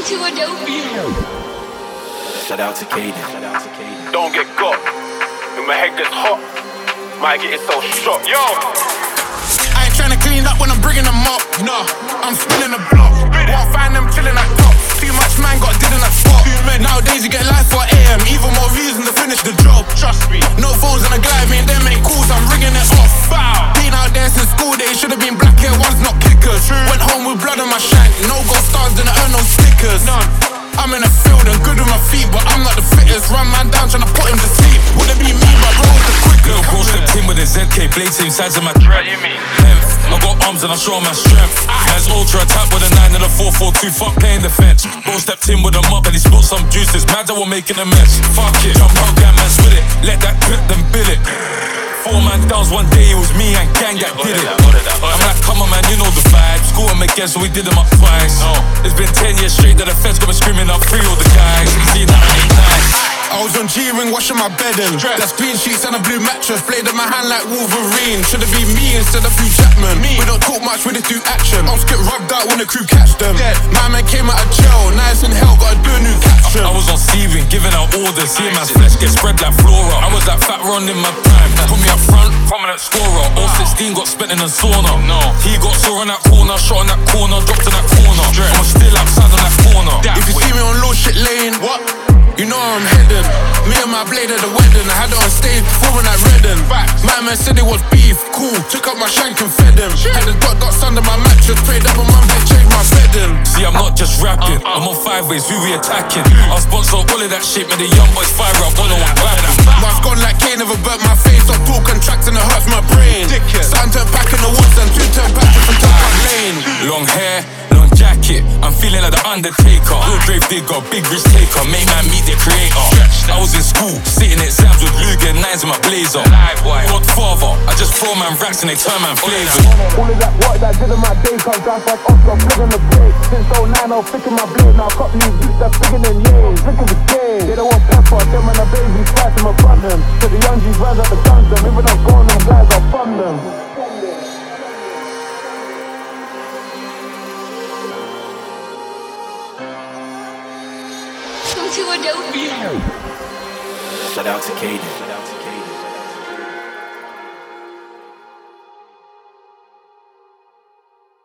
to Adobe. Shout out to Kaden. Don't get got. When my head gets hot, might get yourself shot. Yo! I ain't tryna clean up when I'm bringing them up. No, I'm spinning the block. Won't find them chilling at top. Too much man got did in that spot. Nowadays you get live for AM. Even more reason to finish the job. Trust me. No phones on the glide, me and them ain't cool, so I'm ringing it off. Bow. Been out there since school days, should've been black hair, one's not kickers. Went home with blood on my shank. No gold stars, didn't earn no stickers. None. I'm in the field and good with my feet, but I'm not the fittest. Run man down tryna put him to sleep. Wouldn't be me, but bro was the quickest. Little bro stepped in with a ZK blade, same size of my dread. I got arms and I show my strength. Man's ultra attack with a 9 and a 4-4-2, fuck playing defense. Bro stepped in with a mop and he spilled some juices. Mad that we're making a mess. Fuck it, jump out, gang man's with it. Let that grip them bill it. 4 man downs one day, it was me and gang that did it. I'm like, come on man, you know the vibe. School them again, so we did them up twice. It's been 10 years straight that the feds got me screaming up free all the guys. You see that ain't nice. I was on G-Ring washing my bedding. That's clean sheets and a blue mattress. Played in my hand like Wolverine. Should've been me instead of Hugh Jackman. We don't talk much, we just do action. I'm skip rubbed out when the crew catch them. My man came out of jail, nice in hell, gotta do a new caption. I was on Steven, giving out orders. Seeing man's flesh get spread like flora. I was that fat Ron in my prime. Put me up front, prominent scorer. All 16 got spent in a sauna. He got sore in that corner, shot in that corner, dropped in that corner. I'm still outside on that corner. If you see me on low shit lane, what? You know where I'm heading. Me and my blade at the wedding. I had it on stage performing at Redden. My man said it was beef, cool. Took up my shank and fed him. Had the dots under my mattress. Prayed up on my bed, changed my bedding. See, I'm not just rapping. I'm on 5 ways, who we attacking. I'll sponsor all of that shit, man. The young boys fire up, one on one clapping. Mask on like Kane, never burnt my face. I'll talk and tracks and it hurts my brain. Something turned back in the woods and 2 turned back from top of lane. Long hair, long jacket. I'm feeling like the Undertaker. Real grave digger, big risk taker. Make man meet the creator. I was in school, sitting exams with Luger and 9s in my blazer. Godfather, I just throw man racks and they turn man flavors. All of that work that I did in my day comes down like Oscar, flipping the plate. Since 09, I'm flicking my blade. Now cop these beats that's bigger than years. Flicking the game. They don't want pepper, them when the babies fight them above them. So the young G's rise up the guns them. Even I'm gone, them guys, I'll fund them. To Adobe. Shout out to Kaden.